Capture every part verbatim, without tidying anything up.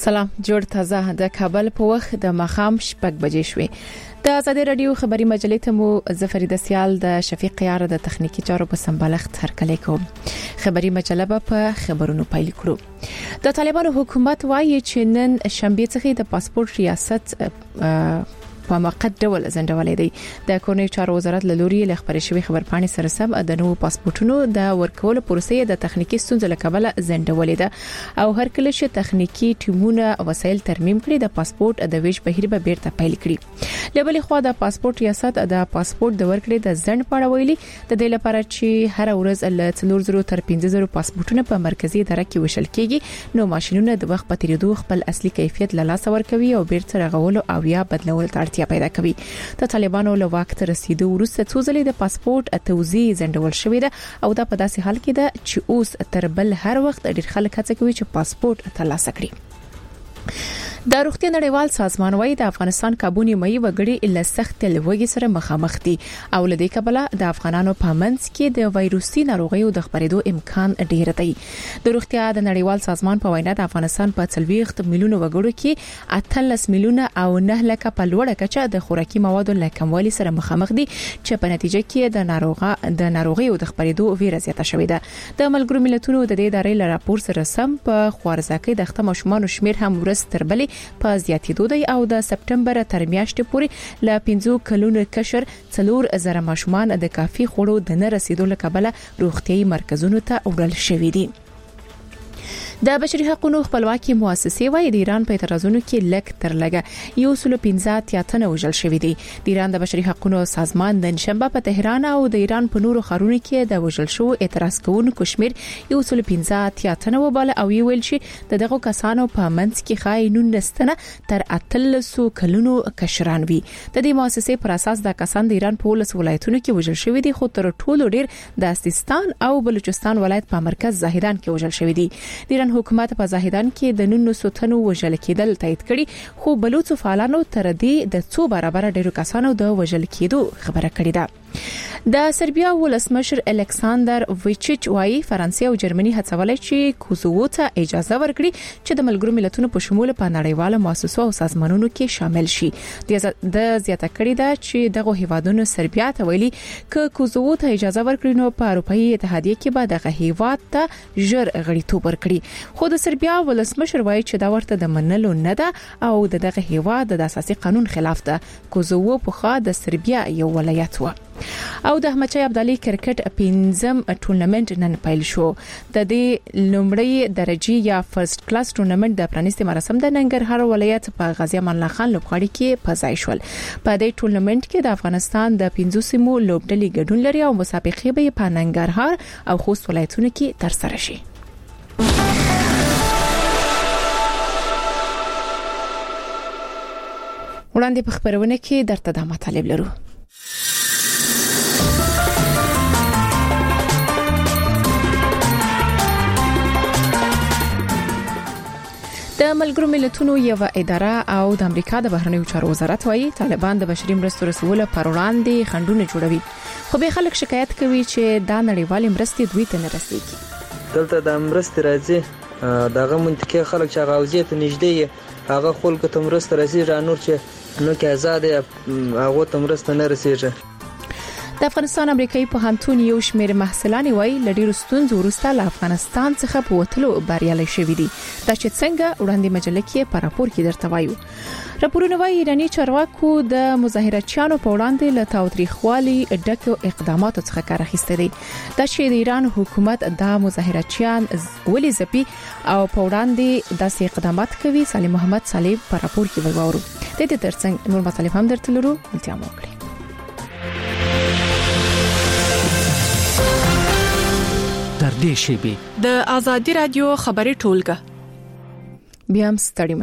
سلام جوړ تازه د کابل په وخت د مخام شپږ بجې شوې د ازادي رادیو خبري مجلې ته مو زفریده سیال د شفیق یار د تخنیکی چارو په سمبالښت هرکلی کوم. خبري مجله په خبرونو پیل کړو. د طالبانو حکومت وایي چې نن شنبه څخه د پاسپورت ریاست په موقت ډول ځنډولې دی. د کورنۍ چارو وزارت له لوري له خبري شوی خبرپاڼې سره سم د نوو پاسپورتونو د ورکول پروسې د تخنیکی ستونزې له کبله ځنډولې ده او هر کله چې تخنیکی ټیمونه وسایل ترمیم کړي د پاسپورت د ویش بهیر به بیرته پیل کړي. لبلې خو د پاسپورت ریاست د پاسپورت د ورکړې د ځنډ په اړه ویلي د دې لپاره چې هر ورځ له څلور زره تر پنځه زره پاسپورتونه په مرکزی اداره کې وشل کېږي نو ماشينونه د وخت په تیریدو خپل اصلي کیفیت له لاسه ورکوي او بیرته رغول او یا بدلول ته پیدا کوي. د طالبانو له وخت رسیدو وروسته څو ځلې د پاسپورت توزیع ځنډول شوې ده او دا په داسې حال کې ده چې اوس تر بل هر وخت ډېر خلک هڅه کوي چې پاسپورت ترلاسه کړي. د روغتیا نړیوال سازمان وايي د افغانستان کابونی مې وګړي له سخت لوګي سره مخامخ دي او لدې کبله د افغانانو په منځ کې د وایروسي ناروغیو د خپرېدو امکان ډیر دی. د روغتیا د نړیوال سازمان په وینا د افغانستان په څلويخت میلیونه وګړو کې اتلس میلیونه او نه لکه په لوړه کچه د خوراکي موادو له کموالي سره مخامخ دي چې په نتیجه کې د ناروغه د ناروغیو د خپرېدو ویره زیاته شوې ده. د ملګرو ملتونو د دې ادارې له راپور سره سم په خوارزکه د ختم شومان شمیر هم ورس تر بلې په زیاتېدو دی او د سپټمبر تر میاشتې پورې ل پنځه کلونو کشر څلور زره ماشومان د کافي خوړو د نه رسیدو لپاره روغتيایي مرکزونو ته وړل شوې دي. د بشري حقوقو خپلواکي مؤسسه وايي د ایران په اعتراضونو کې لک تر لګه یو سل پنځه اتیا تنه وژل شوې دي. د ایران د بشري حقوقو سازمان د شنبه په تهران او د ایران په نورو ښارونو کې د وژل شو اعتراض کوونکو شمیر یو سل پنځه اتیا تنه وباله او ویل چې د دغه کسانو په منځ کې خاينون نستنه تر اتلسو کلونو کشران وي. د دې مؤسسې پر اساس د کسان د ایران په ولس ولایتونو کې وژل شوې دي خو تر ټولو ډیر د سیستان او بلوچستان ولایت په مرکز زاهدان کې وژل شوې دي. د ایران حکومت په زاهدان کې د نن نو تنو وژل کېدل تایید کړي خو بلوچ فعالانو تر دې د څو برابر ډیرو کسانو د وژل کېدو خبره کړې ده. د سربیا ولسمشر الکساندر ویچیچ وايي فرانسې او جرمني هڅولای چې کوزوو ته اجازه ورکړي چې د ملګرو ملتونو په شمول په نړیواله مؤسسو او سازمانونو کې شامل شي. د زیاته کړې ده چې دغه هیوادونو سربیا ته ویلي ک کوزوو ته اجازه ورکړي نو په اروپאי اتحادیه کې به دغه هیواد ته ژر غړیتوب ورکړي. خو د سربیا ولسمشر وايي چې دا ورته د منلو نه ده او دغه هیواد د اساسي قانون خلاف ده. کوزوو په خوا د سربیا یو ولایت و. او د احمد شاه ابدالي کرکټ پنځم ټورنمنت نن پیل شو. د دې لومړی درجه یا فرست کلاس ټورنمنت د پرانیستي مراسم د ننګرهار ولایت په غازی امان الله خان لوبغاړي کې پزای شول. په دې ټورنمنت کې د افغانستان د پنځو سیمو لوبډلې ګډون لري او مسابقې به په ننګرهار او خوست ولایتونو کې ترسره شي. وړاندې په خبرونه کې درته د مطالب لرو. د ملګرو ملتونو یو اداره او د امریکا د بهرنیو چارو وزارت وايي طالبان د بشري مرستو رسولو پر وړاندې خنډونه جوړوي خو به خلک شکایت کوي چې دا نړیوال مرستې دوی ته نه رسیږي. دلته د مرستې راځي دغه منطقه خلک چې غوځي ته نږدې هغه خلکو ته مرسته رسیږي نور چې نو کې آزاد هغه ته مرسته نه رسیږي. د افغانستان امریکایي پوهنتون یو شمېر محصلان وايي لډیر ستونزو وروسته له افغانستان څخه په وټلو بریالي شوي دي. دا چې څنګه وړاندې مجله کې په راپور کې درته وایو. راپورونه وايي ایراني چارواکو د مظاهراتچیانو په وړاندې له تاوتریخوالي ډکو اقداماتو څخه کار اخیسته دي. دا چې د ایران حکومت د مظاهراتچیان ولې ځپي او په وړاندې داسې اقدامات کوي سالم محمد صالح په راپور کې وایو. د دې ترڅنګ نور مطالب هم درته لرو التیام وکړي. در دې شی به د ازادي رادیو خبري ټولګه بیا هم ستړي مشي.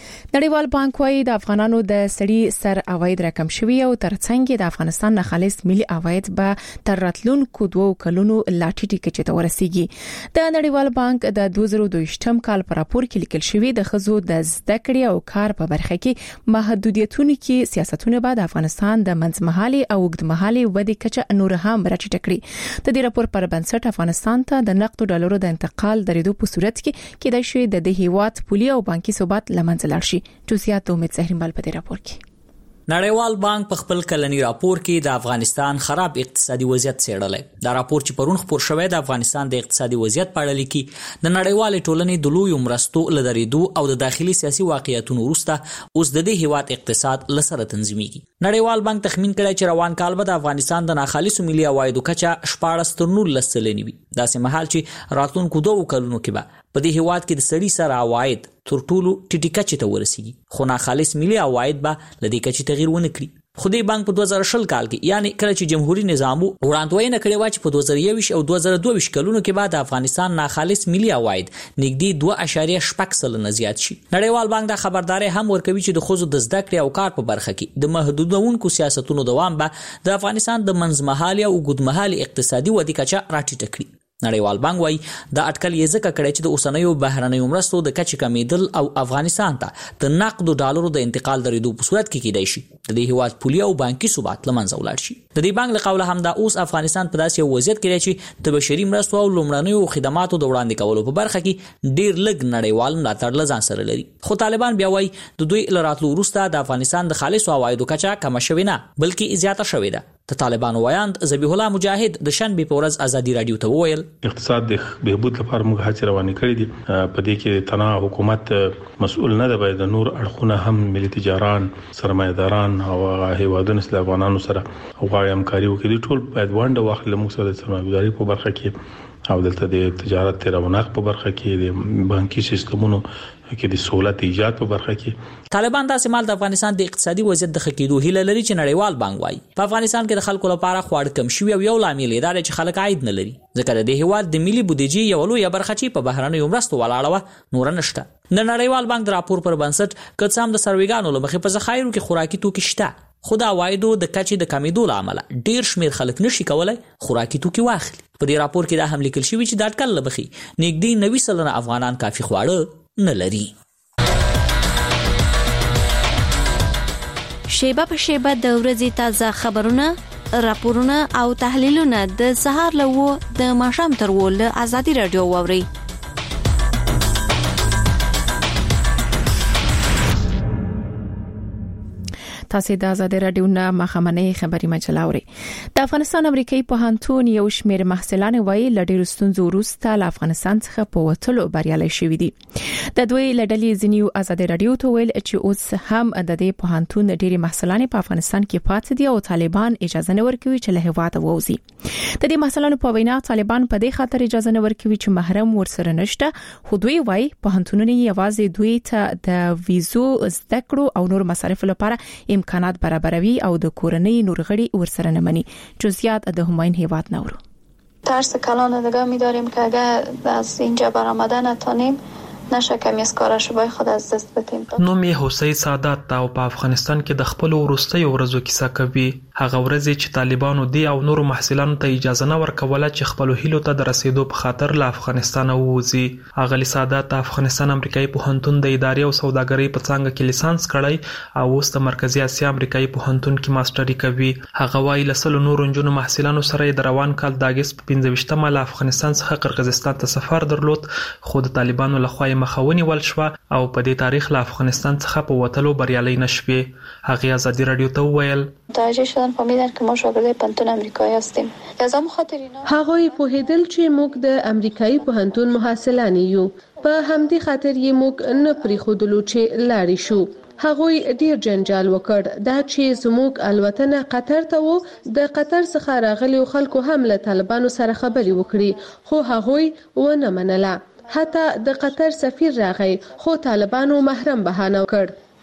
نړیوال بانک وايي د افغانانو د سړي سر عواید راکم شوي او ترڅنګ د افغانستان نه خالص ملي عواید به تر راتلونکو دوو کلونو لا ټیټه کچې ته ورسیږي. د نړیوال بانک د دوه زره دوه ویشتم کال په راپور کې لیکل شوی د ښځو د زده کړې او کار په برخه کې محدودیتونه کې سیاستونه به د افغانستان د منځمهالي او اوږدمهالي ودې کچه نور هم راټیټه کړي. د دې راپور پر بنسټ افغانستان ته د نقد ډالرو د انتقال درېدو په صورت کې کېدای شي د دې هیواد پولي او بانکي ثبات لمنځه لاړ شي. توصیات امید زهرینبال په دې راپور کې. نړیوال بانک په خپل کلنی راپور کې د افغانستان خراب اقتصادي وضعیت څېړلی. دا راپور چې پرون خپور شوی د افغانستان د اقتصادي وضعیت په اړه لیکي د نړیوال ټولنې د لوی مرستو لدریدو او د داخلي سیاسي واقعیتونو وروسته اوس د دې هیواد اقتصاد لسره تنظیمېږي. نړیوال بانک تخمین کړی چې روان کال به د افغانستان د ناخالصو ملي عوایدو کچه شپاړس تر نولس سلنې وي. داسې مهال چې راتلونکو دوو کلونو کې به په دې هیواد کې د سړي سر عواید تر ټولو ټیټه کچې ته ورسیږي، خو ناخالص ملي عواید به لدې کچې تغیر ونه کړي. خو دې بانک په دوه زره شل کال کې یعنی کله چې جمهوریت نظام وړاندوینه کړې و چې په دوه زره یو او دوه زره دوه ویشت کلونو کې بعد افغانستان ناخالص ملي عواید نږدې دوه اعشاریه شپږ سلنه زیات شي. نړیوال بانک دا خبرداري هم ورکوي چې د ښځو د زده کړې او کار په برخه کې د محدودونکو سیاستونو دوام به د افغانستان د منځمهالي او اوږدمهالي اقتصادي ودې کچه راټیټه کړي. نړیوال بانک وايي دا اټکل یې ځکه کړی چې د اوسنیو بهرنیو مرستو د کچې کمیدل او افغانستان ته د نقد ډالرو د انتقال درېدو په صورت کې کېدای شي د دې هیواد پولي او بانکي ثبات لمنځه ولاړ شي. د دې بانک له قوله هم دا اوس افغانستان په داسې وضعیت کې دی چې د بشري مرستو او لومړنیو خدماتو د وړاندې کولو په برخه کې ډیر لږ نړیوال ملاتړ له ځان سره لري. خو طالبان بیا وايي د دوی له راتلو وروسته د افغانستان د خالصو عوایدو کچه کمه شوې نه بلکې زیاته شوې ده. د طالبانو ویاند ذبیح الله مجاهد د شنبې په ورځ ازادي رادیو ته وویل اقتصاد د بهبود لپاره موږ هڅې روانې کړې دي. په دې کې تنها حکومت مسؤل نه ده، باید نور اړخونه هم ملي تجاران، سرمایه‌داران او هیوادونو سره افغانانو سره غواړي همکاري وکړي. ټول باید ونډه واخلي موږ سره د سرمایه‌داري په برخه کې او دلته د تجارت ترونق په برخه کې د بانکي سیستمونو کې د سہولت ایجاد په برخه کې. طالبان دا سمال د افغانستان د اقتصادي وضعیت د خکېدو هیله لري چې نړیوال بانک وايي په افغانستان کې د خلکو لپاره خواړه کم شوي او یو لامل یې دا چې خلک عاید نه لري ځکه د دې هیواد د ملي بودیجې یو لوی برخه چې په بهرنیو مرستو ولاړه و نور نشته. د نړیوال بانک د راپور پر بنسټ که څه هم د سرویګانو له مخې په ذخایرو کې خوراکي توکي شته، خو د عوایدو د کچې د کمیدو له امله ډیر شمیر خلک نشي کولای خوراکي توکي واخلي. په دې راپور کې دا هم لیکل شوی چې د اټکل له مخې نږدې نوي سلنه افغانان کافي خواړه نه لري. شیبه په شیبه د ورځې تازه خبرونه، راپورونه او تحلیلونه د سهار له و د ماښام تر و له ازادي رادیو واوري. تاسو د ازادي رادیو نه مخامنۍ خبري مجله اوري. د افغانستان امریکایي پوهنتون یو شمېر محصلان وایي لډیر ستونزو وروسته له افغانستان څخه په وټلو بریالي شوي دي. د دوی لډلې ځینیو ازادي رادیو ته ویل چې اوس هم د دې پوهنتون ډېری محصلان په افغانستان کې پاتې دي او طالبان اجازه نه ورکوي چې له هیواده ووځي. د دې محصلانو په وینا طالبان په دې خاطر اجازه نه ورکوي چې محرم ورسره نشته، خو دوی وایي پوهنتونونه یوازې دوی ته د ویزو زده کړو او نور مصارف لپاره امکانات برابروي او د کورنۍ نورغړي ورسره نه مني. جزئیات د هماین هیواد نورو. ترس کلان نگاه می‌داریم که اگر از اینجا برآمده نتونیم نشه کمی از کارشوبای خود از دست بدیم. نوم یې حسین سعادت تا او په افغانستان کې د خپل ورستۍ ورځو کیسه کوي. هغه ورځ چې طالبانو دی او نور محصلانو ته اجازه نه ورکوله چې خپل هیلو ته د رسیدو په خاطر له افغانستان ووځي. اغلی سعادت د افغانستان امریکایي پوهنتون د ادارې او سوداګرۍ په څانګه کې لیسانس کړی او اوس د مرکزی اسیا امریکایي پوهنتون کې ماستري کوي. هغه وايي لسل نور نجونو محصلانو سره د روان کال د اگست پنځه ویشتمه له افغانستان څخه قرغیزستان ته سفر درلود، خو د طالبانو لخوا مخاوني ول شو او په دې تاریخ له افغانستان څخه په وټلو بریالي نشوي. هغه ازادي رادیو ته ویل متوجه شدن فهمیدن که ما شاگرد پوهنتون امریکایی هستیم. از هم خاطر اینا هغوی پوهیدل چې موږ د امریکایي پوهنتون محصلان یو، په همدې خاطر یې موږ نه پریښودلو چې لاړ شو. هغوی ډیر جنجال وکړ دا چې زموږ الوتنه قطر ته وو. د قطر څخه راغلي خلکو هم له طالبانو سره خبري وکړي، خو هغوی ونه منله. حتی د قطر سفیر راغی خو طالبانو محرم بهانه وکړ.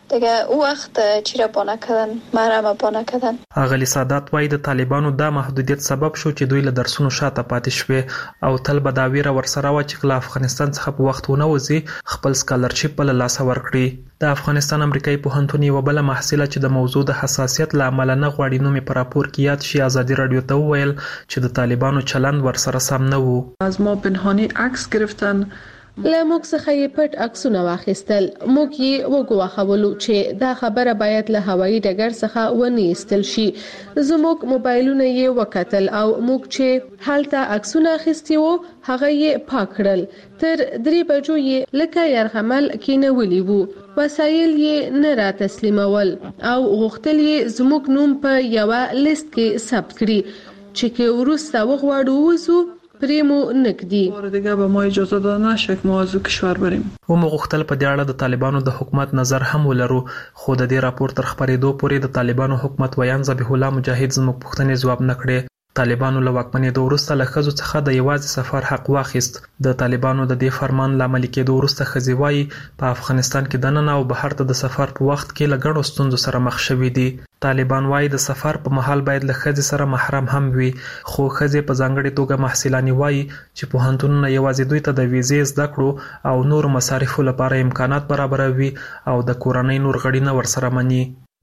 دیگه او وقت چی را با نکردن محرم با نکردن. اغلی سادات وایي د طالبانو دا محدودیت سبب شو چې دوی له درسونو شاته پاتې شوي او تل به دا ویره ورسره و چې له افغانستان څخه په وخت ونه وځي خپل سکالرشپ په لاس ورکړي. د افغانستان امریکایي پوهنتون یو بل محصله چې د موضوع د حساسیت له امله نه غواړي نو می پر راپور کې یاد شي ازادي رادیو ته وویل چې د طالبانو چلند ورسره سم نه وو. از ما پنهانی عکس گرفتن له موږ څخه یې پټ عکسونه واخیستل. موږ یې وګواښولو چې دا خبره باید له هوایي ډګر څخه ونه ایستل شي. زموږ موبایلونه یې وکتل او موږ چې هلته عکسونه اخیستي وو هغه یې پاک کړل. تر درې بجو یې لکه یرغمل کېنولي وو. وسایل یې نه را تسلیمول او غوښتل یې زموږ نوم په یوه لیست کې ثبت کړي چې که وروسته وغواړو وځو پریمو نکدي. دیگه به ما اجازه داده نشه که ما از کشور بریم. و مغختل په دې اړه د طالبانو د حکومت نظر هم ولرو خو د دې راپور تر خبرېدو پورې د طالبانو حکومت ویان ذبیح الله مجاهد زموږ پوښتنې ځواب نه کړې. طالبانو له واکمنېدو وروسته له ښځو څخه د یوازې سفر حق واخیست. د طالبانو د دې فرمان له عملي کېدو وروسته ښځې وایي په افغانستان کې دننه او بهر ته د سفر په وخت کې له ګڼو ستونزو سره مخ شوي دي. طالبان وایي د سفر په مهال باید له ښځې سره محرم هم وي خو ښځې په ځانګړې توګه محصلانې وایي چې پوهنتونونه یوازې دوی ته د ویزې زده کړو او نور مصارفو لپاره امکانات برابروي او د کورنۍ نور غړي نه ورسره مني.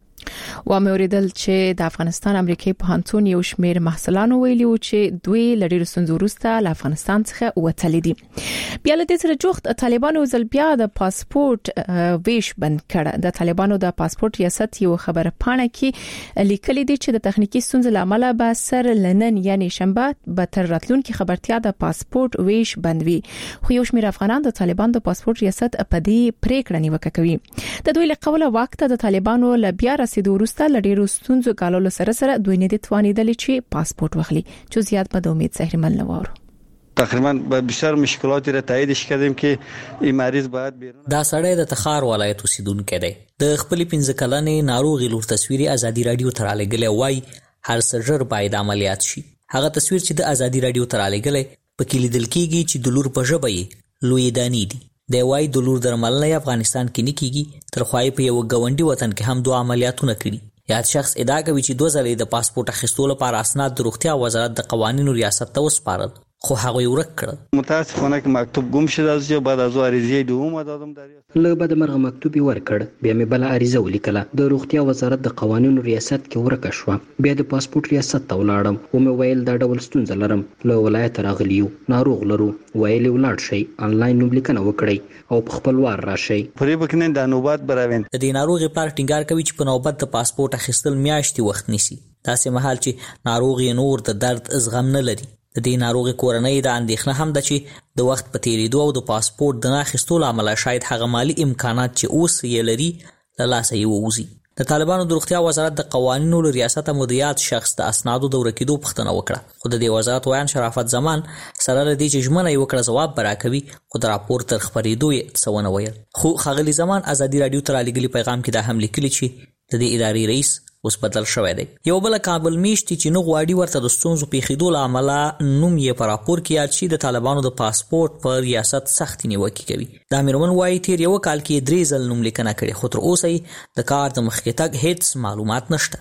و موریدل چې د افغانستان امریکایي پوهنتون یو شمېر محصلانو ویلي و چې دوی له ډېرو ستونزو وروسته له افغانستان څخه وتلي دي. بیا له دې سره جوخت طالبانو ځل بیا د پاسپورت ویش بند کړ. د طالبانو د پاسپورت ریاست یو خبره پاڼه کې لیکلي دي چې د تخنیکی ستونزو لامل به سر لنن یعنی شنبه به تر راتلونکي خبرتیا د پاسپورت ویش بند وي. خو یو شمېر افغانان د طالبان د پاسپورت ریاست په دې پریکړه نیوکه کوي. د دوی له قوله واک ته د طالبانو له بیا رسیدو وروسته لډیرو ستونزو کالولو سره سره دوی نه دي توانیدل چې پاسپورت واخلي. چې زیات په امید زهرمل نه وورو. تقریبا به بیشتر مشکلاتی را تاییدش کردیم که این مریض باید بیرون. دا سړی د تخار ولایت اوسیدونکی دی. د خپل پنځه کلنې ناروغي لور تصویري ازادي رادیو تر لګلې وای هر سرجر باید عملیات شي. هغه تصویر چې د ازادي رادیو تر لګلې پکې لیدل کېږي چې د لور په ژبه یې لوی دانی دي. د وای د لور درملنه افغانستان کې نه کیږي تر خوای په یو غونډي وطن کې هم دوه عملیاتونه کړي. یاد شخص ادعا کوي چې دوه ځلې د پاسپورت اخیستلو لپاره اسناد د روغتیا وزارت د قوانینو ریاست ته وسپارل خو هغه یې ورک کړ. متاسفانه که مکتوب گم شد از جا بعد از عریضه دوم دادم دریافت له بعد مرغه مکتوب ورکړ بیا مې بل عریضه ولیکله د روغتیا وزارت د قوانینو ریاست کې ورک شو. بیا د پاسپورت ریاست ته ولاړم او مې ویل دا ډول ستونزه لرم له ولایت راغلیو ناروغ لرو ویل ولاړ شي انلاین نوملیکنه وکړئ او په خپل وار راشي. پرې بکنه د نوبات براوین. د دې ناروغي پر ټینګار کوي چې په نوبت د پاسپورت اخیستل میاشتې وخت نیسي. داسې مهال چې ناروغي نور د درد زغم نه لري. د دې ناروغي کورنۍ د اندېښنه هم ده چې د وخت په تیریدو او د پاسپورت د نه اخیستلو عمله شاید هغه مالی امکانات چې اوس یې لري له لاسه یې ووځي. د طالبانو د روغتیا وزارت د قوانینو له ریاست مدیریت شخص د اسنادو د ورکېدو پوښتنه وکړه خو د دې وزارت ویان شرافت زمان سره له دې چې ژمنه یې وکړه ځواب براکوي خو د راپور تر خبرېدو یې څه ونه ویل. خو ښاغلي زمان ازادي رادیو ته رالیږلي پیغام کې دا هم لیکلي چې د دې ادارې رئیس اوس بدل شوی دی. یو بل کابل میشتي چې نو غواړي ورته د ستونزو پیښېدو له امله نوم یې په راپور کې یاد شي د طالبانو د پاسپورت پر ریاست سختي نیوکې کوي. دا میرمن وایي تیر یو کال کې درې ځل نوم لیکنه کړې خو تر اوسه یې د کار د مخکې تګ هیڅ معلومات نشته.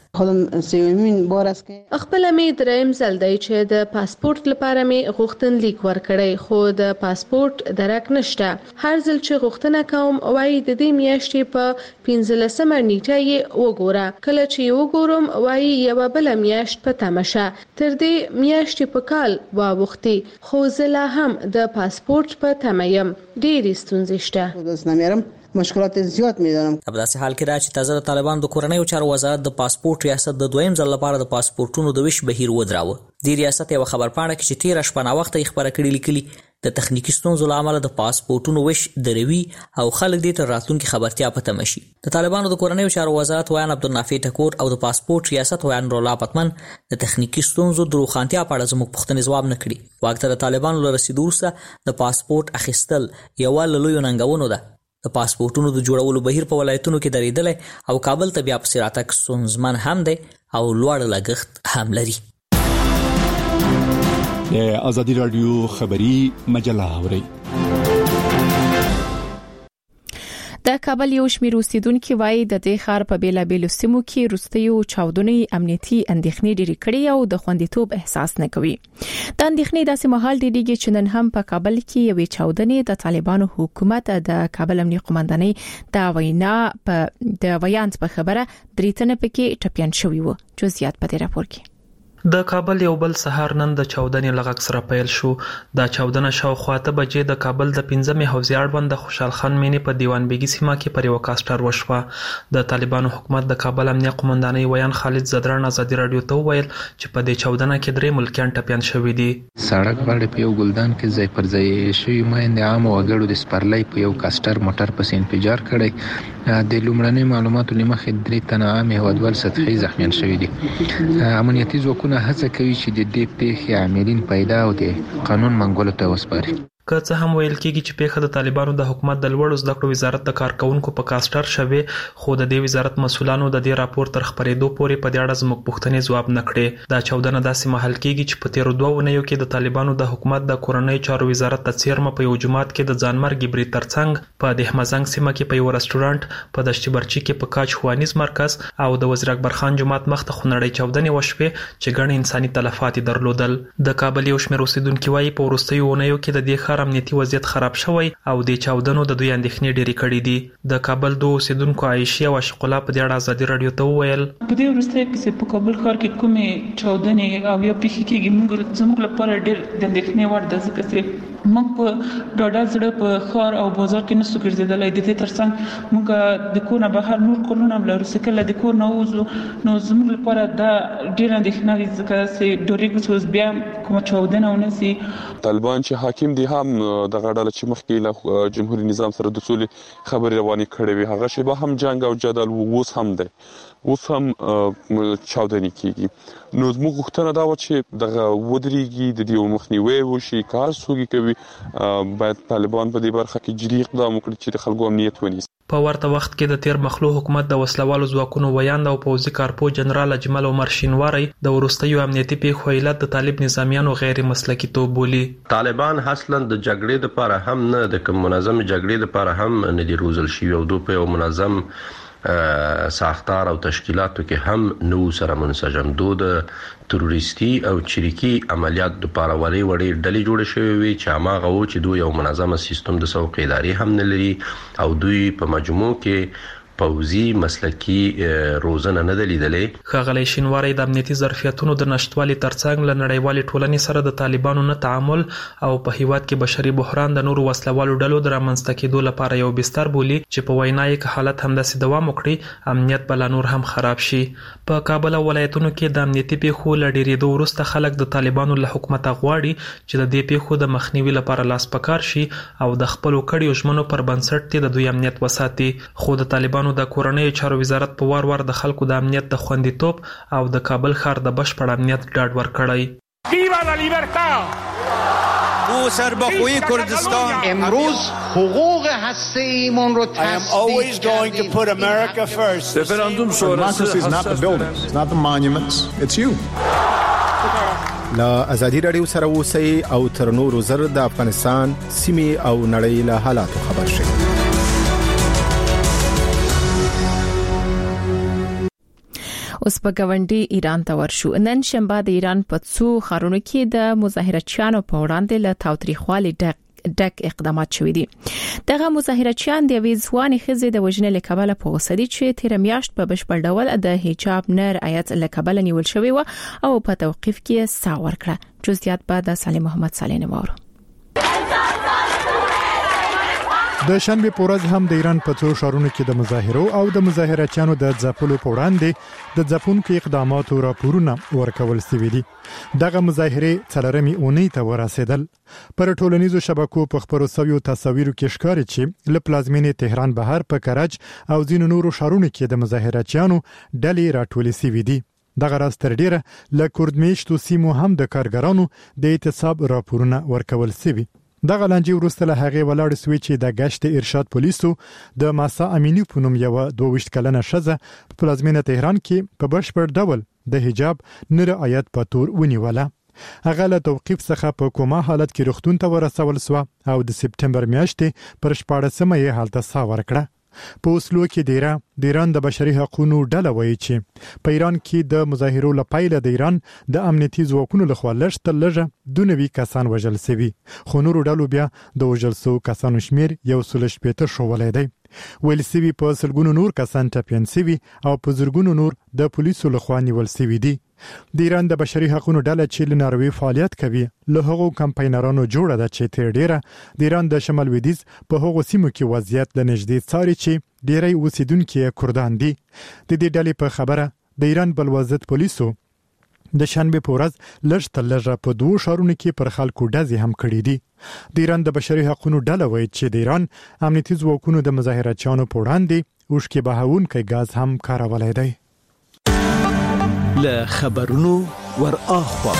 خپل مې دریم ځل دی چې د پاسپورت لپاره مې غوښتنلیک ورکړی خو د پاسپورت درک نشته. هر ځل چې غوښتنه کوم وایي د دې میاشتې په پنځلسمه نیټه یې وګوره. کله چې وګورم وایي یوه بله میاشت په تمشه تر دې میاشتې په کال واوښتي خو زه لا هم د پاسپورت په تمه یم. ډېرې ستونزې شته. مشکلات زیات میدانم. په داسې حال کې دا چې تازه د طالبانو د کورنیو چارو وزارت د پاسپورت ریاست د دویم ځل لپاره د پاسپورتونو د ویش بهیر ودراوه. د ریاست یو خبرپاڼه کې چې تیر شپه نا وخت یې خبره کړې لیکلي د تخنیکی ستونزو له امله د پاسپورتونو ویش دروي او خلک دې تر راتلونکي خبرتیا پته مشي. د طالبانو د کورنیو چارو وزارت ویان عبدالنافع ټکور او د پاسپورت ریاست ویان رولا پتمن د تخنیکی ستونزو د روښانتیا په اړه زموږ پوښتنې ځواب نه کړي. واکته د طالبانو له رسیدو وروسته د پاسپورت اخیستل یوه له لویو ننګونو ده. د پاسپورتونو د جوړولو بهیر په ولایتونو کې درېدلی او کابل ته بیا پسې راتګ ستونزمن هم دی او لوړ لګښت هم لري. د ازادي رادیو خبری مجله اورئ. د د کابل یو شمېر اوسیدونکو وایي د دې ښار په بیلابېلو سیمو کې وروستیو چاودنې امنیتي اندېښنې ډېرې کړې او د خوندیتوب احساس نه کوي. د اندېښنې داسې مهال ډېریږي چې نن هم په کابل کې یوې چاودنې د طالبانو حکومت د کابل امنیتي قومندانۍ د وینا په د ویانت په خبره درې تنه پکې ټپيان شوي وو. جزئیات په دې راپور کې. د کابل یو بل سهار نن د چاودنې لغک سره پیل شو. دا چاودنه شاوخوا ته بجې د کابل د پنځمې حوزې اړوند د خوشحال خان مینې په دیوان بیګي سیمه کې پر یو کاستر وشوه. د طالبانو حکومت د کابل امنیتي قومندانۍ ویان خالد زدران ازادي رادیو ته وویل چې په دې چاودنه کې درې ملکیان ټپيان شوي دي. سړک باندې په یو ګلدان کې ځای پر ځای شوی مېند عام وګړو د سپرلۍ په یو کاستر موټر پسې انفجار کړی. د لومړنۍ معلوماتو لمخې درې تنه عام هیوادوال سطحي زخمیان شوي دي. امنیتي ځواکونه هڅه کوي چې د دې پیښې عاملین پیدا او د قانون منګولو ته وسپاري. که څه هم ویل کېږي چې پیښه د طالبانو د حکومت د لوړو زده کړو وزارت د کارکونکو په کاستر شوه، خو د دې وزارت مسولانو د دې راپور تر خبرېدو پورې په دې اړه زموږ پوښتنې ځواب نه کړې. دا چاودنه داسې مهال کېږي چې په تیرو دوه اونیو کې د طالبانو د حکومت د کورنۍ چارو وزارت د څیرمه په یو جماعت کې د ځانمرګي برید ترڅنګ په دهمزنګ سیمه کې په یو رستورانت، په دشت برچی کې په کاج خوانیز مرکز او د وزیر اکبر خان جماعت مخ ته خونړۍ چاودنې وشوه چې ګڼ انساني تلفات درلودل. د کابل یو شمېر اوسیدونکو وايي په وروستیو اونیو کې د دې ښار امنیتي وضعیت خراب شوی او د چاودنو د دوی اندېښنې ډېرې کړې دي. د کابل دوه اوسیدونکو عایشه او اشق الله په دې اړه ازادي رادیو ته وویل په دې وروستیو کې چې په کابل ښار کې کومې چاودنې او یا پیښې کېږي موږ زموږ لپاره ډېر د اندېښنې وړ ده، ځکه چې موږ په ډاډه زړه په ښار او بازار کې نشو ګرځېدلی. د دې ترڅنګ موږ د کور نه بهر نور کارونه هم لرو، چې کله د کور نه ووځو نو زموږ لپاره دا ډېره اندېښنه وي، ځکه چې ډېرېږو چې اوس بیا کومه چاودنه ونه سي. طالبان چې حاکم دي هم دغه ډله چې مخکې له جمهوریت نظام سره د سولې خبرې روانې کړې وي، هغه شیبه هم جنگ او جدل اوس هم دی، اوس هم چاودنې کېږي. نو زموږ غوښتنه دا وه چې دغه ودرېږي، د دې مخنیوی وشي. که هر څوک کوي باید طالبان په دې برخه کې جدي اقدام وکړي چې د خلکو امنیت ونیسي. په ورته وخت کې د تیر مخلو حکومت د وسلوالو ځواکونو ویاند او پوځي کارپو جنرال اجمل عمر شینواری د وروستیو امنیتي پیښو علت د طالب نظامیانو غیر مسلکي توب بولي. طالبان اصلا د جګړې لپاره هم نه د کوم منظم جګړې لپاره هم نه دی روزل شوی او دوی په منظم ساختار او تشکیلاتو کې هم نو سره منسجم. دو د تروریستي او چریکي عملیات د پاراولي وړي ډلې جوړ شوې وي چې هغه و چې دوی یو منظم سیستم د سوق اداري هم نه لري او دوی په مجموع کې پوزي مسلکی روزنه نه دلیدلې. ښاغلی شینواری د امنیتي ظرفیتونو د نشټوالي ترڅنګ له نړیوالې ټولنې سره د طالبانو نه تعامل او په هیواد کې بشري بحران د نورو وسلوالو ډلو د رامنځته کېدو لپاره یو بستر بولي چې په وینا یې که حالت همداسې دوام وکړي امنیت به لا نور هم خراب شي. په کابل او ولایتونو کې د امنیتي پیښو له ډېرېدو وروسته خلک د طالبانو له حکومته غواړي چې د دې پیښو د مخنیوي لپاره لاس په کار شي او د خپلو کړیو ژمنو پر بنسټ د دوی امنیت وساتي. خو د طالبانو د کورنۍ چارو وزارت په وار وار د خلکو د امنیت د خوندیتوب او د کابل ښار د بشپړ امنیت ډاډ ورکړی. ویوا لا لیبرتا! او سربخوی کردستان امروز حقوق هسته‌ایمون رو تصدیق کردیم. Referendum sonrası is not the buildings, it's not the monuments, it's you. لا ازادي رادیو سره اوسئ او تر نورو زر د افغانستان سیمې او نړۍ له حالاتو خبر شئ. اوس په ګاونډي ایران ته ورشو. نن شنبه د ایران په څو ښارونو کې د مظاهرچیانو په وړاندې له تاوتریخوالي ډک ډک اقدامات شوي دي. دغه مظاهرچیان د یوې ځوانې ښځې د وژنې له کبله په غوسه دي چې تیر میاشت په بشپړ ډول د حجاب نه رعایت له کبله نیول شوی و او په توقیف کې سا ورکړه. جزئیات به د سالم محمد صالح نوارو. د شنبه په ورځ هم د ایران په څو ښارونو کې د مظاهرو او د مظاهرچیانو د ځپلو په وړاندې د ځپونکو اقداماتو راپورونه ورکول شوي دي. دغه مظاهره څلورمې اونۍ ته ورسېدل. پر ټولنیزو شبکو په خبرو سویو تصاویرو کې ښکاري چې له پلازمینې تهران بهر په کرج او ځینو نورو ښارونو کې د مظاهرچیانو ډلې راټولې شوي دي. دغه راز تر ډیره له کوردمیشتو سیمو هم د کارګرانو د اعتصاب راپورونه ورکول شوي. دغه لانجې وروسته له هغې ولاړ سوي چې د گشت ارشاد پولیسو د ماسا امینی په نوم یو دوه ویشت کلنه ښځه په پلازمینه تهران کې په بشپړ ډول د حجاب نه رعایت په تور ونیوله. هغه له توقیف څخه په کومه حالت کې روغتون ته ورسول شو او د سپتمبر میاشتې پر شپاړسمه یې هلته سا ورکړه. په اوسلو کې د ایران د ایران د بشري حقوقو ډله وایي چې په ایران کې د مظاهرو لپاره د ایران د امنیتي ځواکونو لخوا لږ تر لږه دونوي کسان وژل شوي خو نورو ډلو بیا د وژل شوو کسانو شمیر یو سل شپېته شولای دی ویل سوي په سلګونو نور کسان ټپيان سوي او په زرګونو نور د پولیسو لخوا نیول سوي دي د ایران د بشري حقوقو ډله چې له ناروی فعالیت کوي له هغو کمپاینرانو جوړه ده چې تر ډیره د ایران د شمال لویدیځ په هغو سیمو کې وضعیت له نږدې څاري چې ډیری اوسیدونکو کردان دي د دې ډلې په خبره د ایران بلوزت پولیسو د شنبه په ورځ لږ تر لږه په دوه شهرونو کې پر خلکو ډزې هم کړې دي د ایران د بشري حقوقو ډله وایي چې د ایران امنیتي ځواکونو د مظاهرچیانو په وړاندې اوښکې بهونکی غاز هم کارولای دی له خبرونو ور اخوا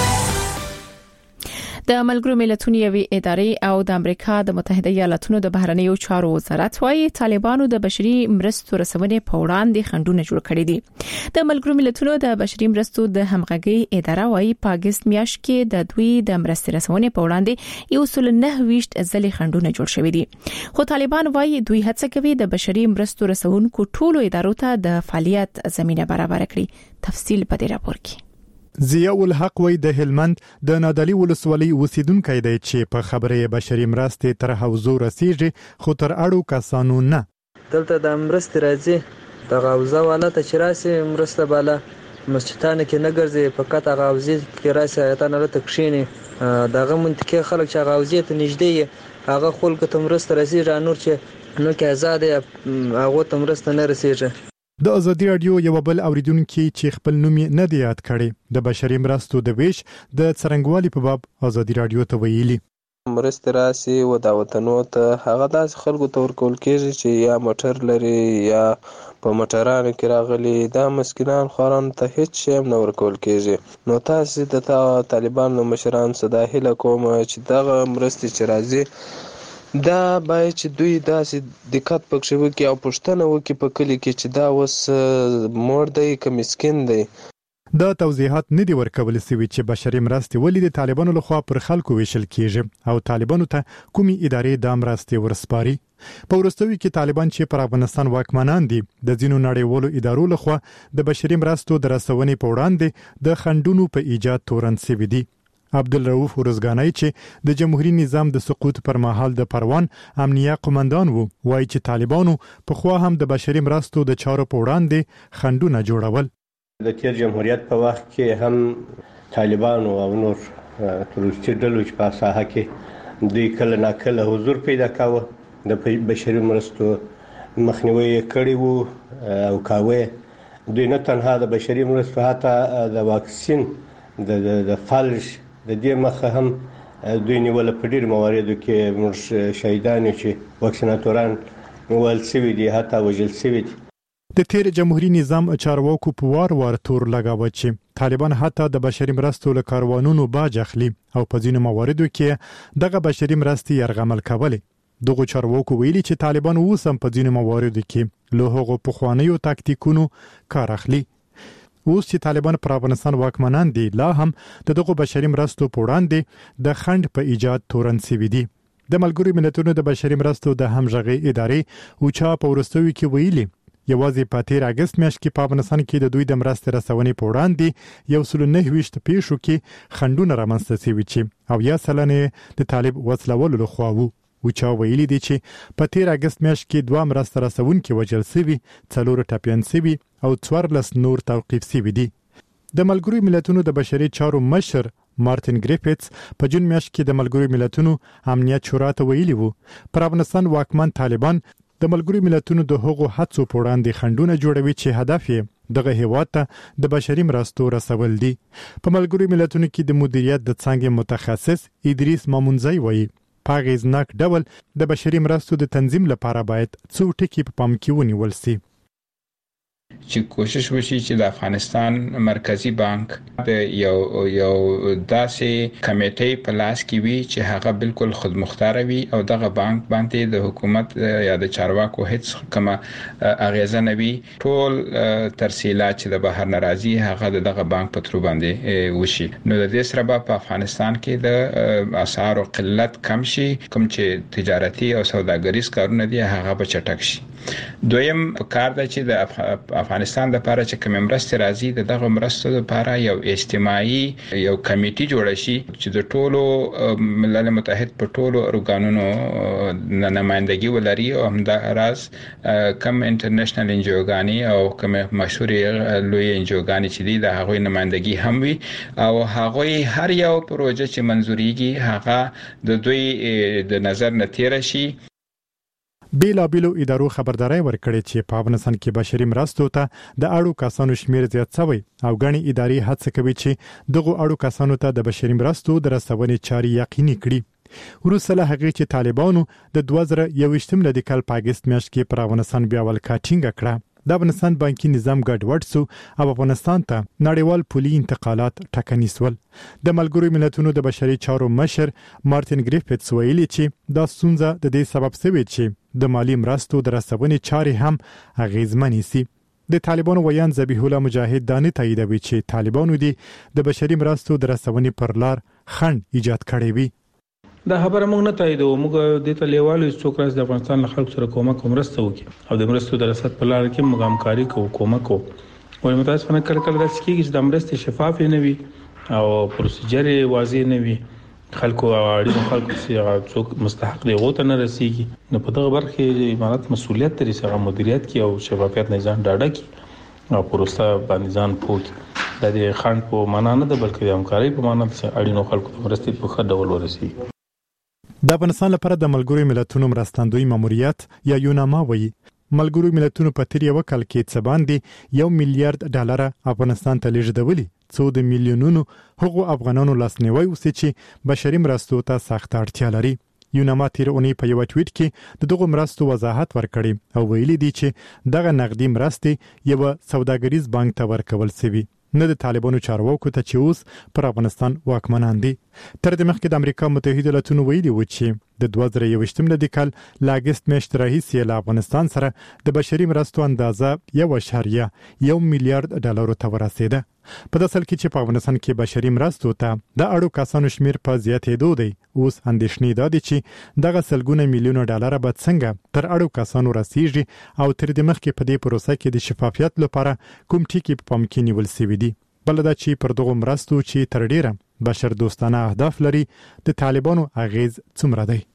د ملګرو ملتونو یوې ادارې او د امریکا د متحده ایالاتونو د بهرنیو چارو وزارت وايي طالبانو د بشري مرستو رسونې په وړاندې خنډونه جوړ کړي دي د ملګرو ملتونو د بشري مرستو د همغږي اداره وايي په اگست میاشت کې د دوی د مرستې رسونې په وړاندې یو سل نه ویشت ځلې خنډونه جوړ شوي دي خو طالبان وايي دوی هڅه کوي د بشري مرستو رسونکو ټولو ادارو ته د فعالیت زمينه برابر کړي تفصیل په دې راپور کې ضیاء الحق وی د هلمند د نادعلي ولسوالۍ اوسیدونکو دی چې په خبره بشري مرستې تر حوزو رسیږي خو تر اړو کسانو نه دلته د مرستې راځي د غوزه والا ته چې راسي مرسته بالا مسجدانه کې نه ګرځي فقط غوزي کې راسي ایتان له تکشینی دغه منطقه خلک چې غوزي ته نږدې هغه خلکو ته مرسته راسي را نور چې نو کې آزاد هغه ته مرسته نه رسیږي د ازادي رادیو یو بل اوریدونکو چې خپل نوم نه دی یاد کړي د بشري مرستو د ویش د څرنګوالي په باب ازادي رادیو ته ویلي مرستې راسي و د وطنو ته هغه داس خلکو ته ورکول کېږي چې یا موټر لري یا په موټرانو کې راغلي دا مسکینان خوران ته هیڅ شی نه ورکول کېږي نو تاسو د طالبانو مشران صدا هله کوم چې دغه مرستې چې راځي دا باید چې دوی داسې دقت پکښې وکړي او پوښتنه وکړي په کلي کې چې دا اوس مور دی که مسکین دی دا توضیحات نه دی ورکول شوي چې بشري مرستې ولې د طالبانو لخوا پر خلکو ویشل کیږي او طالبانو ته کومې ادارې د مرستې ورسپاري په ورستوي کې طالبان چې پر افغانستان واکمنان دي د ځینو نړیوالو ادارو لخوا د بشري مرستو د رسونې په وړاندې د خنډونو په ایجاد تورن شوي دي عبدالرؤف ورزګانی چې د جمهوریت نظام د سقوط پر مهال د پروان امنیه قومندان وو وایي چې طالبانو په خوا هم د بشري مرستو د چارو په وړاندې خنډونه جوړول د تیر جمهوریت په وخت کې هم طالبانو او نور تروریستي ډلو چې په ساحه کې دوی کله ناکله حضور پیدا کاوه د بشري مرستو مخنیوي کړی وو او کاوه دوی نه تنها د بشري مرستو حتی د واکسین د د فالج د دې مخه هم دوی نیول په ډیر مواردو کې موږ شهیدان چې واکسیناتوران ول سوي دي حتی وجل سوي دي د تیر جمهوریت نظام چارواکو په وار وار تور لګاوه چې طالبان حتی د بشري مرستو له کاروانونو باج اخلي او په ځینو مواردو کې دغه بشري مرستې يرغمل کولې دغه چارواکو ویلي چې طالبان اوس هم په ځینو مواردو کې له هغو پخوانیو تاکتیکونو کار اخلي اوس چې طالبان پر افغانستان واکمنان دي لا هم دغه بشري مرستو په وړاندې د خنډ په ایجاد تورن سوي دي د ملګرو ملتونو د بشري مرستو د همغږي ادارې او چا په ورستوي کې ویلي یوازې په تیر اگست میاشت کې په افغانستان کې د دوی د مرستې رسونې په وړاندې یو سل نه ویشت پیښو کې خنډونه رامنځته شوي چې او یا سلنه د طالب وسلوالو لخوا وو او چا ویلي دي چې په تیر اگست میاشت کې دوه مرسته رسونکي وژل شوي څلور ټپيان شوي او څوارلس نور توقيف شوي دي د ملګرو ملتونو د بشري چارو مشر مارټین ګریفټس په جون میاشت کې د ملګرو ملتونو امنیت شورا ته ویلي وو پر افغانستان واکمن طالبان د ملګرو ملتونو د هغو هڅو په وړاندې خنډونه جوړوي چې هدف یې دغه هیواد ته د بشري مرستو رسول دي په ملګرو ملتونو کې د مدیریت د څنګه متخصص ادریس مامونزی وایي په غیزناک ډول د بشري مرستو د تنظیم لپاره باید څو ټکي په پام کې ونیول شي چې کوشش وشي چې د افغانستان مرکزی بانک د یو یو داسې کمیټې په لاس کې وي چې هغه بالکل خودمختار وي او دغه بانک باندې د حکومت یا د چارواکو هیڅ کومه اغیزه نه وي ټول ترسیلات چې د بهر ناراضي هغه دغه بانک په تر باندې وشي نو د دې سره په افغانستان کې د اسعار قلت کم شي کوم چې تجارتي او سوداګریز کارونه دي هغه به چټک شي دویم کار د چې د افغانستان لپاره چې کوم مرستې راځي د دغه مرستو لپاره یو اجتماعي یو کمیټي جوړ شي چې د ټولو ملل متحد په ټولو ارګانونو نمائندګي ولري او همدا راز کم انټرنیشنل انجوګانی او کوم مشهور لوی انجوګانی چې دي د هغوی نمائندګي هم وي او هغوی هر یو پروژه چې منزوريږي هغه د دوی د نظر نه تیر شي. بیلا بیلو ادارو خبرداري ورکړي چې په افغانستان کې بشري مرستو ته د اړو کسانو شمیر زیات شوی او غني اداري هڅه کوي چې دغه اړو کسانو ته د بشري مرستو د رسونې چاري یقیني کړي. وروسته له هغه چې طالبانو د دوه زره یوویشتم د کال په اگست میاشت کې پر افغانستان بیا ولکاټینګ کړه د افغانستان بانکي نظام ګډوډ سو او افغانستان ته نړیوال پولي انتقالات ټکنیسول. د ملګرو ملتونو د بشري چارو مشر مارټین ګریفټس ویلي چې دا ستونزه د دې سبب شوی چې د مالی مرستو د رسونې چاري هم اغیزمنې سي. د طالبانو ویان ذبیح الله مجاهد دانه تاییدوي چې طالبانو دي د بشري مرستو د رسونې پر لار خنډ ایجاد کړی وي. دا خبره موږ نه تاییدو، موږ د تلیوالو څوک راز د افغانستان خلکو سره کومک مرسته وکړي او د مرستو د رسد په لار کې موږ همکاري کوو کومک کوو. ولې متاسفانه کله کله داسې کېږي چې د مرستې شفاف نه وي او پروسیجر واضح نه وي، خلکو اړینو خلکو چې څوک مستحق دی غوته نه رسیږي. نو په دغه برخه کې امارات مسؤلیت لري چې مدیریت کوي او شفافیت نظام ډاډه کوي او پروسه باندې ځان پوهي. د دې خنډ په معنا نه ده بلکې د همکاري په معنا ده چې اړینو خلکو ته مرستې په ښه ډول ورسیږي. د افغانستان لپاره د ملګرو ملتونو مرستندوی ماموریت یا یوناما وایي ملګرو ملتونو په تیر یو کال کې څه باندې یو میلیارډ ډالر افغانستان ته لیږدولي څو د میلیونونو هغو افغانانو لاسنیوي وسي چې بشري مرستو ته سخت اړتیا لري. یوناما تیر اونۍ په یو ټویټ کې د دغه مرستو وضاحت ورکړي او ویلي دي چې دغه نقدي مرستې یو سوداګریز بانک ته ورکول شوی نه د طالبانو چارواکو ته چې اوس پر افغانستان واکمنان دي. تر دې مخکې د امریکا متحده ایالاتونو ویلي و چې د دوه زره یوویشتم د کال ل اگست میاشتې راهیسې له افغانستان سره د بشري مرستو اندازه یو اشاریه یو میلیارډ ډالر ته ورسېده. په داسې حال کې چې په افغانستان کې بشري مرستو ته د اړو کسانو شمیر په زیاتېدو دی، اوس اندېښنې دا دي چې دغه سلګونه میلیونه ډالر به څنګه تر اړو کسانو رسیږي او تر دې مخکې په دې پروسه کې د شفافیت لپاره کوم ټکي په پام کې نیول شوي دي. بل دا چې پر دغه مرستو چې تر ډیره بشر دوستانه اهداف لري د طالبانو اغیز څومره دی.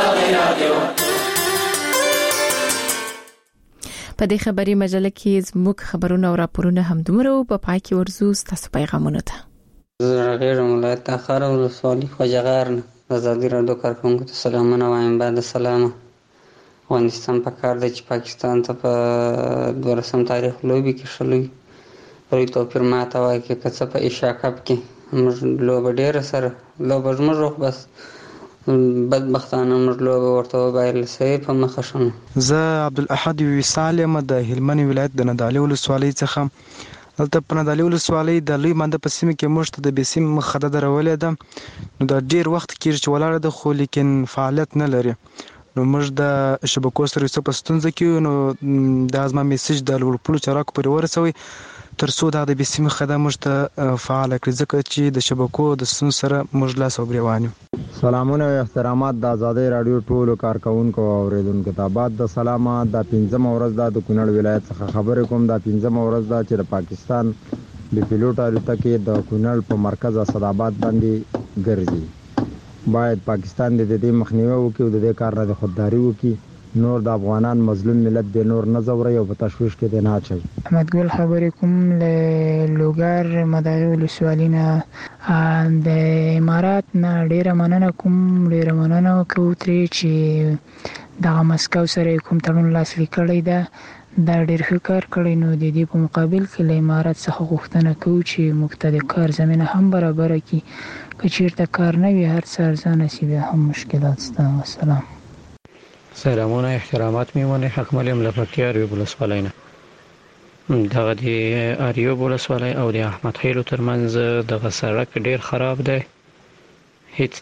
په دې خبري مجله کې زموږ خبرونه او راپورونه هم دومره په پای کې ورزو تاسو پیغامونه ته غیر مولات تاخر او رسولي خوجغارن آزادي رادیو کارکونکو ته سلامونه وایم. بعد سلام افغانستان په کار دی چې پاکستان ته په دورسم تاریخ لوبي کې شلوي پرې توپیر ماته وایي کې کڅ په ایشا کپ کې موږ لوب ډیر سره لوب موږ روخ بس بدبختانه موږ لوب ورته وبایل سي په مخه شم. زه عبدالاحد وصالم د هلمند ولایت د ندالي ولسوالۍ څخه دلته په ندالي ولسوالۍ د لوی منده په سیمه کې موږ ته د بیسیم مخده درولې ده. نو د ډیر وخت کې چې ولاړه ده خو لیکن فعالیت نه لري. نو موږ د شبکو سره څه پستونځ کې نو د ازما میسج د لوړپلو چراکو پر ورسوي تر څو د بیسیم خدای موږ ته فعال کړي ځکه چې د شبکو د سن سره موږ لا صبرېوانو. سلامونه او احترامات د آزادۍ رادیو ټولو کارکونکو او اوریدونکو ته. بعد د سلامه د پنځم ورځ د کونړ ولایت څخه خبرې کوم. د پنځم ورځ د چې د پاکستان د پیلوټ الوتکې د کونړ په مرکز اسداباد باندې ګرځي. باید پاکستان د دې مخنیوي وکړي او د دې کار نه خودداري وکړي. نور د افغانان مظلوم ملت د نور نظر یو په تشويش کې دی نه اچي. احمد ګل خبرې کوم له لوګر مداري ولسوالینا د امارات نه ډیره مننه کوم ډیره مننه کوم ترې چې د مسکو سره کوم تړون لاسلیک کړی ده دا ډیر ښه کار کړی. نو د دې په مقابل کې له امارات څخه غوښتنه کوي چې مقتدی کار زمينه هم برابر کړي. که چیرته کار نه وي هر څه ارزانه شي بیا هم مشکلات شته. والسلام. سلامونه احترامات میمونه حق ملیم لپاره اریوب ولسوالۍ نه دغه د اریوب ولسوالۍ او د احمد خیلو ترمنځ دغه سړک ډیر خراب دی. هیڅ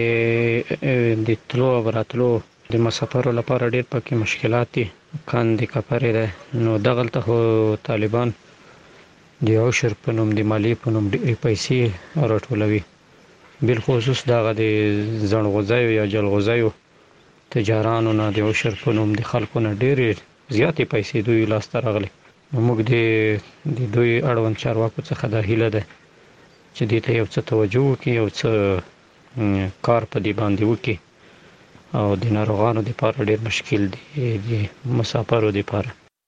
د د تلو او راتلو د مسافرو لپاره ډیر پکې مشکلات دي. کاندې کپرې ده نو دغه ته طالبان د عشر په نوم د مالی په نوم ډېرې پیسې راټولوي. بل خصوص دغه د زڼغوزیو یا جلغوزیو تجارانو نه د عشر په نوم د خلکو نه ډېرې زیاتې پیسې دوی لاس ته راغلي. موږ د دوی اړوند چارواکو څخه د هیله ده چې دې ته یو څه توجه وکړي، یو څه کار په دې باندې وکړي او د ناروغانو لپاره ډېر مشکل دی د مسافرو لپاره.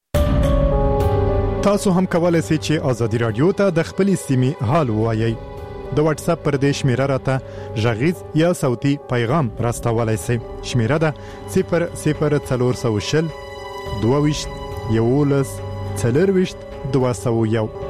تاسو هم کولای شئ چې آزادي رادیو ته د خپل سیمې حال ووایئ. د واتس اپ پر دې شمیره راته غږیز یا صوتي پیغام راستولای شئ. شمیره ده صفر صفر څلور سوه شل دوه ویشت یولس څلور ویشت دوه سوه یو.